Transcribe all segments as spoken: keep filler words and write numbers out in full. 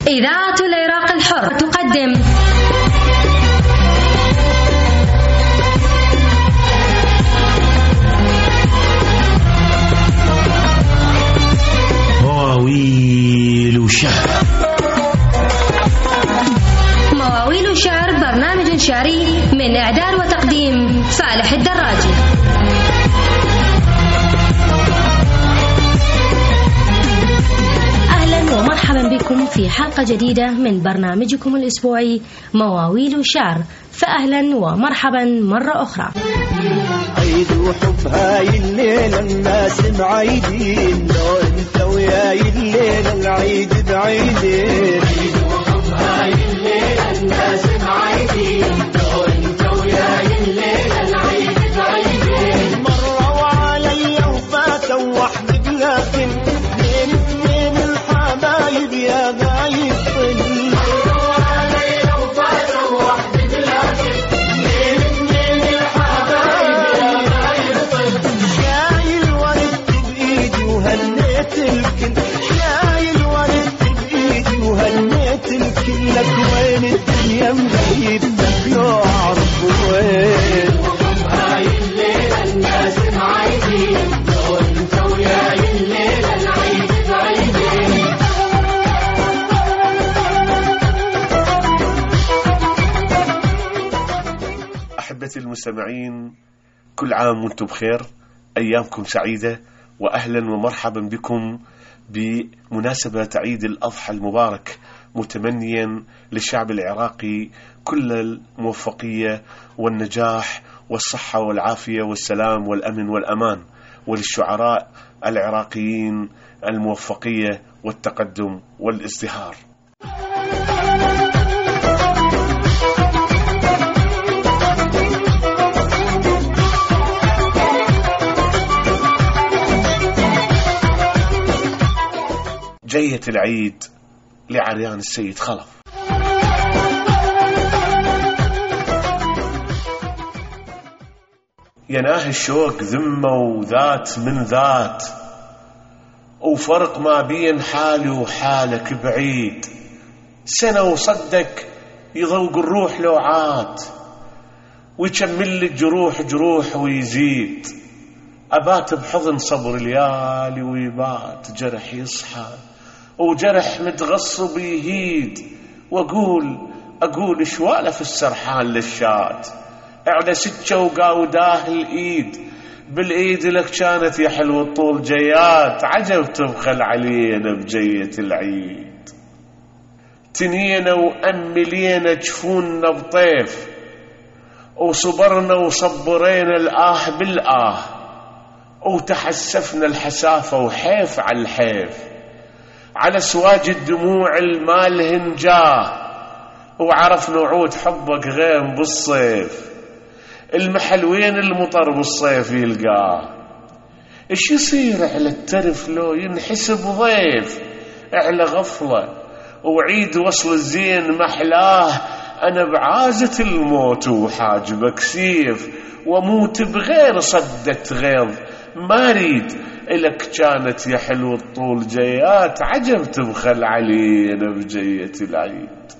إذاعة العراق الحر تقدم مواويل شعر. مواويل شعر برنامج شعري من إعداد وتقديم فالح الدراجي. أهلا ومرحبا بكم في حلقة جديدة من برنامجكم الأسبوعي مواويل شعر، فأهلا ومرحبا مرة أخرى. عيد وحب هاي الليلة الناس معيدين، لو انت وياي الليلة العيد بعيدين. عيد وحب هاي الليلة الناس معيدين، لو انت وياي الليلة العيد بعيدين. مرة وعلي وفاتوا وحدك لكن من من الحبايب يا غايب طل. لك وين الدنيا مغيبتك لو أعرف وين. هاي الليلة الناس معيدين، لو انت وياي الليلة العيد بعيدين. أحبتي المستمعين، كل عام وانتم بخير، أيامكم سعيدة، وأهلا ومرحبا بكم بمناسبة عيد الأضحى المبارك، متمنيا للشعب العراقي كل الموفقية والنجاح والصحة والعافية والسلام والأمن والأمان، وللشعراء العراقيين الموفقية والتقدم والازدهار. جية العيد لعريان السيد خلف. يناه الشوق ذمة وذات من ذات، وفرق ما بين حالي وحالك بعيد. سنة وصدك يضوق الروح لو عاد، ويكمل الجروح جروح ويزيد. أبات بحضن صبر ليالي ويبات جرح يصحى، وجرح متغصب يهيد. وأقول أقول شواله في السرحان للشات، اعلى سكة وقاوداه الإيد. بالإيد لك كانت يا حلو الطول جيات، عجب تبخل علينا بجية العيد. تنينا وأملينا جفوننا بطيف، وصبرنا وصبرينا الآه بالآه، وتحسفنا الحسافة وحيف على الحيف. على سواج الدموع المالهن جاه، وعرف نعود حبك غيم بالصيف. المحل وين المطر بالصيف يلقاه. ايش يصير على الترف لو ينحسب ضيف. على غفلة وعيد وصل الزين محلاه. انا بعازة الموت وحاجبك سيف، وموت بغير صدة غيظ ما ريد. إلك كانت يا حلو الطول جيات، عجب تبخل علينا بجية العيد.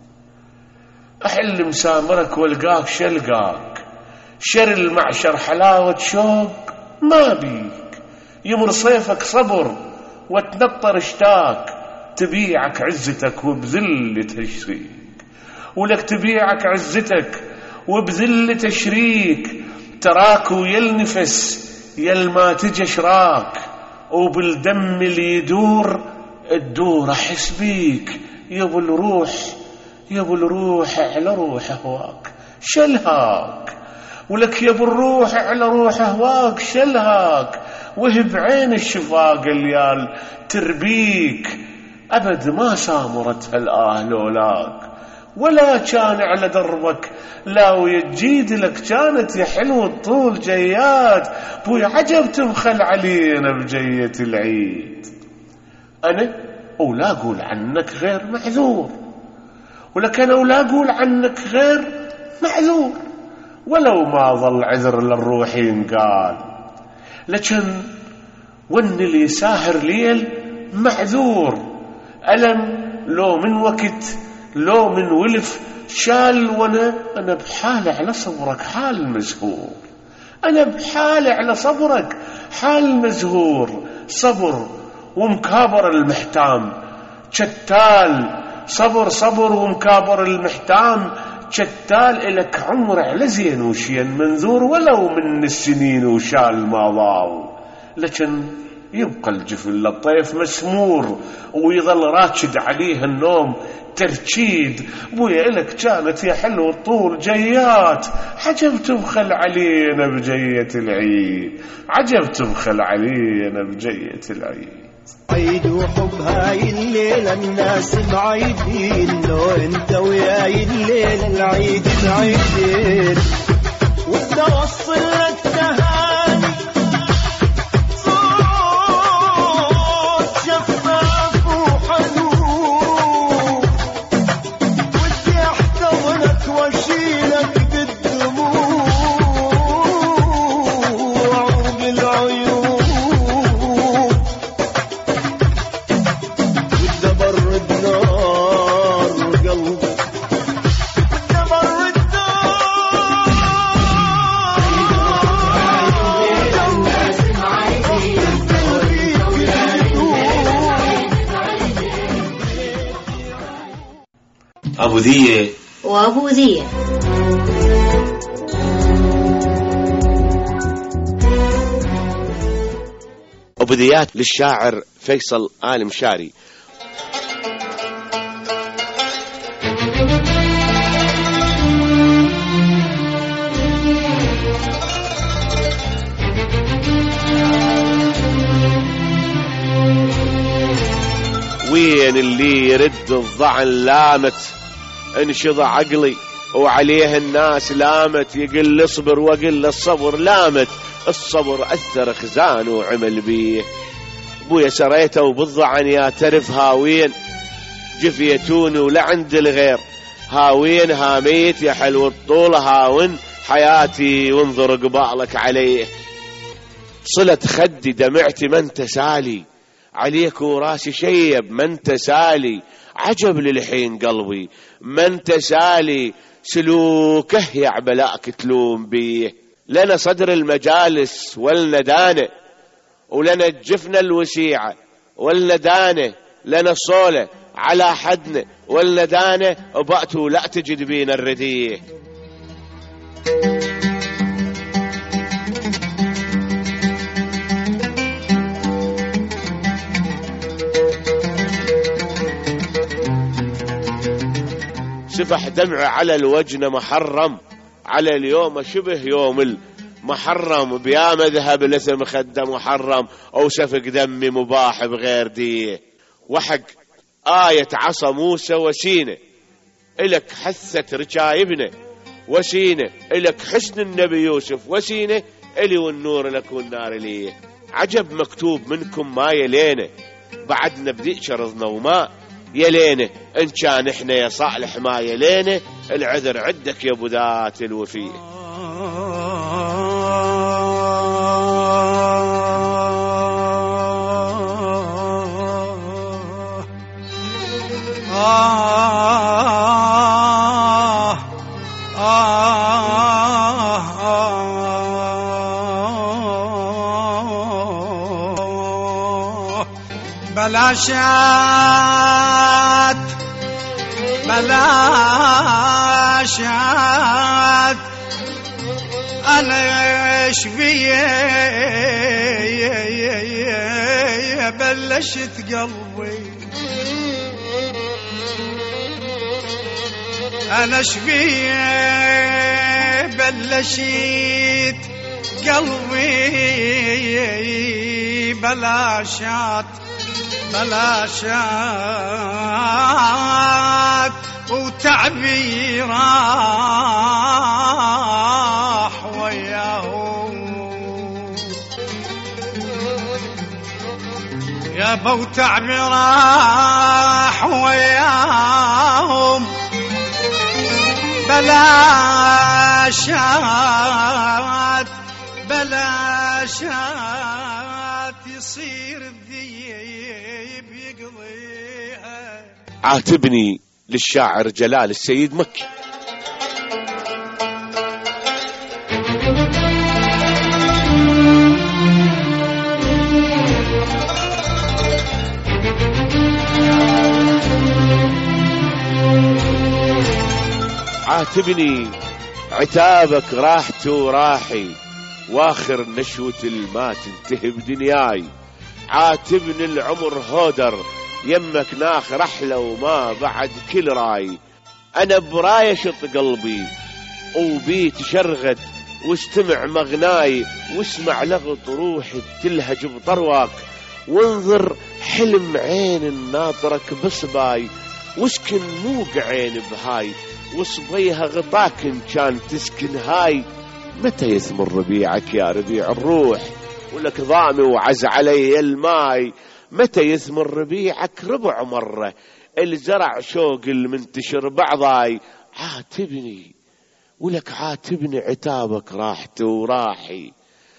أحل مسامرك والقاك شلقاك، شر المعشر حلاوة شوق ما بيك. يمر صيفك صبر وتنطر اشتاك، تبيعك عزتك وبذل تشريك. ولك تبيعك عزتك وبذل تشريك. تراك ويلنفس يل ما تجي شراك، وبالدم اللي يدور الدور احس بيك. يبو الروح يبو الروح على روح هواك شلهاك. ولك يبو الروح على روح هواك شلهاك. وهب عين الشفاق الليال تربيك. أبد ما سامرتها الآه لولاك، ولا كان على دربك لا ويجيد. لك كانت يا حلو الطول جيات، بوي عجب تبخل علينا بجية العيد. أنا ولا أقول عنك غير معذور، ولك أنا ولا أقول عنك غير معذور. ولو ما ظل عذر للروح ينقال، لكن ون اللي ساهر ليل معذور. ألم لو من وقت لو من ولف شال، وانا انا بحالة على صبرك حال مزهور، انا بحالة على صبرك حال مزهور. صبر ومكابر المحتام شتال، صبر صبر ومكابر المحتام شتال، إلك عمر على زين وشين منذور، ولو من السنين وشال ما ضاو، لكن يبقى الجفن للطيف مسمور ويظل راشد عليه النوم ترشيد. بويا إلك كانت يا حلو الطول جيات، عجب تبخل علينا بجية العيد، عجب تبخل علينا بجية العيد. عيد وحب هاي الليلة الناس معيدين، لو انت وياي الليلة العيد معيدين، وبدي اوصل لك تهاني صوت شفاف وحنون، ودي احتضنك واشيلك بالدموع وبالعيون، أبو ذية وأبو ذية. أبديات للشاعر فيصل آل مشاري. وين اللي يرد الضعن لامت، انشض عقلي وعليه الناس لامت، يقل اصبر وقل الصبر لامت، الصبر أثر خزان وعمل بيه. بويا سريته وبالضعن يا ترف هاوين، جفيتوني ولعند الغير هاوين، هاميت يا حلو الطول هاون حياتي وانظر قبالك عليه. صلة خدي دمعتي ما انت سالي، عليك وراسي شيب ما انت سالي، عجب للحين قلبي ما انت سالي، سلوكه يعبلاك تلوم بيه. لنا صدر المجالس ولنا دانه، ولنا الجفنة الوسيعة ولنا دانه، لنا الصولة على حدنا ولنا دانه، وبأتوا لا تجد بينا الرديه. سفح دمع على الوجن محرم، على اليوم شبه يوم المحرم، بيا مذهب لثم خده محرم، أو سفك دمي مباح بغير ديه. وحق آية عصا موسى وسينة، إلك حثت رجايبنا وسينة، إلك حسن النبي يوسف وسينة، إلي والنور لك والنار ليه. عجب مكتوب منكم ما يلينا، بعدنا بديء شرضنا وما يلينا، إن كان إحنا يا صالح ما يلينا، العذر عدك يا أبو ذات الوفيه. بلاشات بلاشات أنا إيش بيه بلشت قلبي، أنا إيش بيه بلشت قلبي، بلاشات بلاشات وتعبي راح وياهم، يا بو تعبي راح وياهم، بلاشات بلاشات يصير الذيب يقضيها. عاتبني للشاعر جلال السيد مكي. عاتبني عتابك راحت وراحي، واخر نشوة الما تنتهي بدنياي. عاتبني العمر هودر، يمك ناخ رحلة وما بعد كل راي. انا براي شط قلبي وبي تشرغد، واستمع مغناي واسمع لغط روحي تلهج بطرواك. وانظر حلم عين ناطرك بصباي، واسكن موق عين بهاي، وصبيها غطاك ان كان تسكن هاي. متى يثمر ربيعك يا ربيع الروح، ولك ضامي وعز علي الماي. متى يثمر ربيعك ربع مرة، الزرع شوق المنتشر بعضاي. عاتبني ولك عاتبني عتابك راحت وراحي.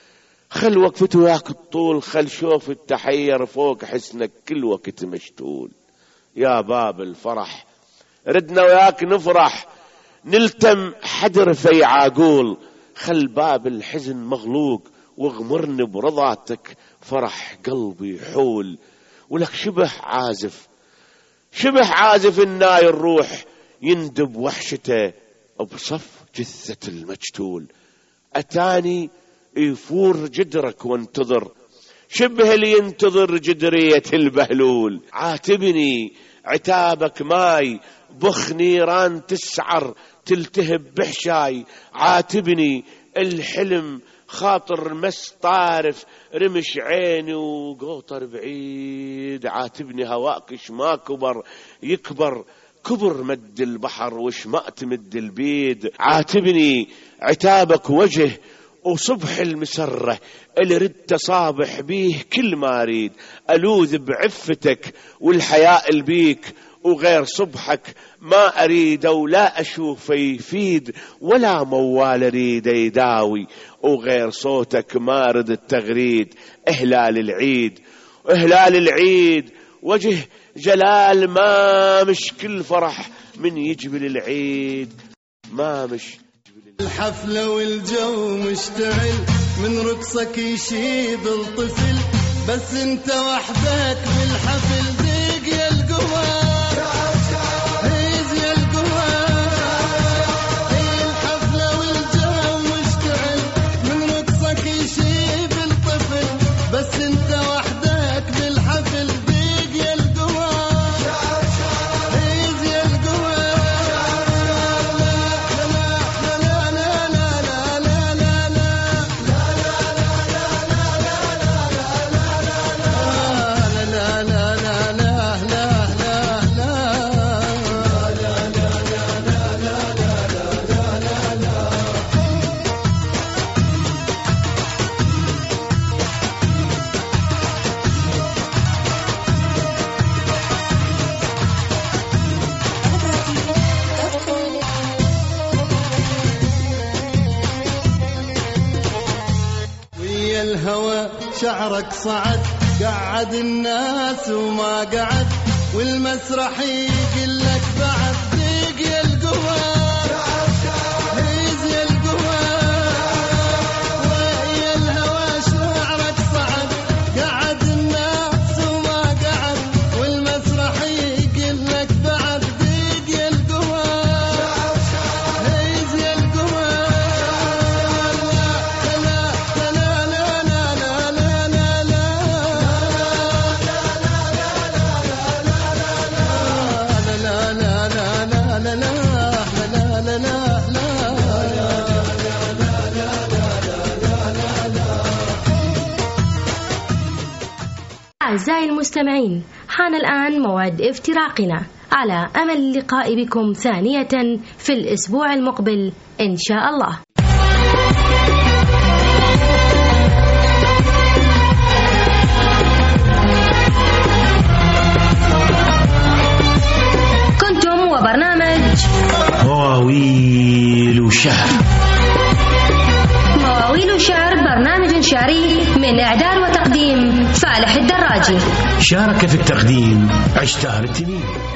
خل وقفت وياك الطول، خل شوف التحير فوق حسنك كل وقت مشتول. يا باب الفرح ردنا وياك نفرح، نلتم حدر في عاقول. خل باب الحزن مغلوق واغمرني برضاتك، فرح قلبي حول. ولك شبه عازف شبه عازف الناي الروح، يندب وحشته بصف جثة المجتول. أتاني يفور جدرك وانتظر، شبه اللي ينتظر جدرية البهلول. عاتبني عتابك ماي، بخ نيران تسعر تلتهب بحشاي. عاتبني الحلم خاطر مس طارف، رمش عيني وقوطر بعيد. عاتبني هواك ما كبر يكبر، كبر مد البحر وش ما تمد البيد. عاتبني عتابك وجه وصبح المسرة، اللي ردت صابح بيه كل ما اريد. الوذ بعفتك والحياء البيك، وغير صبحك ما أريد ولا أشوف يفيد، ولا موال أريد يداوي. وغير صوتك ما رد التغريد. إهلال العيد إهلال العيد، وجه جلال ما مش كل فرح من يجبل العيد. ما مش الحفلة والجو مشتعل، من رقصك يشيب الطفل. بس انت وحدك بالحفل، ديق يا القمر الهوى. شعرك صعد قعد الناس وما قعد، والمسرح يقلك بعد ديق يا القمر، هيز يا القمر. ويا الهوى شعرك صعد قعد الناس وما قعد، والمسرح يقلك بعد ديق يا القمر، هيز يا القمر. أعزائي المستمعين، حان الآن موعد افتراقنا، على أمل اللقاء بكم ثانية في الأسبوع المقبل إن شاء الله. كنتم وبرنامج مواويل شعر. مواويل شعر برنامج شعري من إعداد وتقديم فالح الدراجي. شارك في التقديم عشتار التميمي.